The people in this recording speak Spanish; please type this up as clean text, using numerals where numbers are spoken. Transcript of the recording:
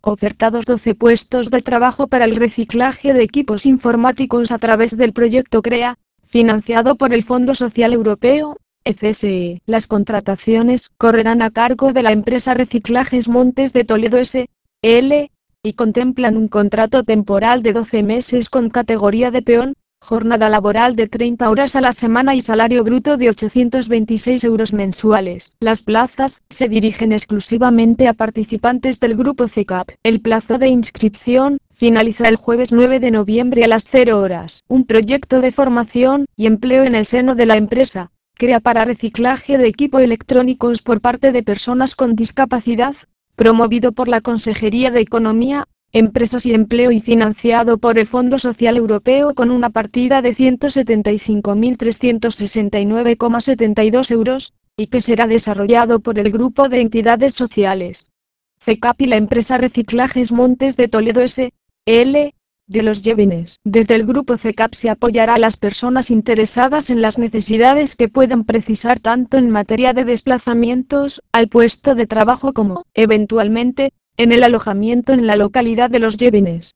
ofertados 12 puestos de trabajo para el reciclaje de equipos informáticos a través del proyecto CREA, financiado por el Fondo Social Europeo, FSE. Las contrataciones correrán a cargo de la empresa Reciclajes Montes de Toledo S.L. y contemplan un contrato temporal de 12 meses con categoría de peón, jornada laboral de 30 horas a la semana y salario bruto de 826 euros mensuales. Las plazas se dirigen exclusivamente a participantes del grupo CECAP. El plazo de inscripción finaliza el jueves 9 de noviembre a las 0 horas. Un proyecto de formación y empleo en el seno de la empresa CREA para reciclaje de equipo electrónicos por parte de personas con discapacidad, promovido por la Consejería de Economía, Empresas y Empleo y financiado por el Fondo Social Europeo con una partida de 175.369,72 euros, y que será desarrollado por el Grupo de Entidades Sociales CECAP y la empresa Reciclajes Montes de Toledo S.L. de Los Llévenes. Desde el grupo CECAP se apoyará a las personas interesadas en las necesidades que puedan precisar tanto en materia de desplazamientos al puesto de trabajo como, eventualmente, en el alojamiento en la localidad de Los Llévenes.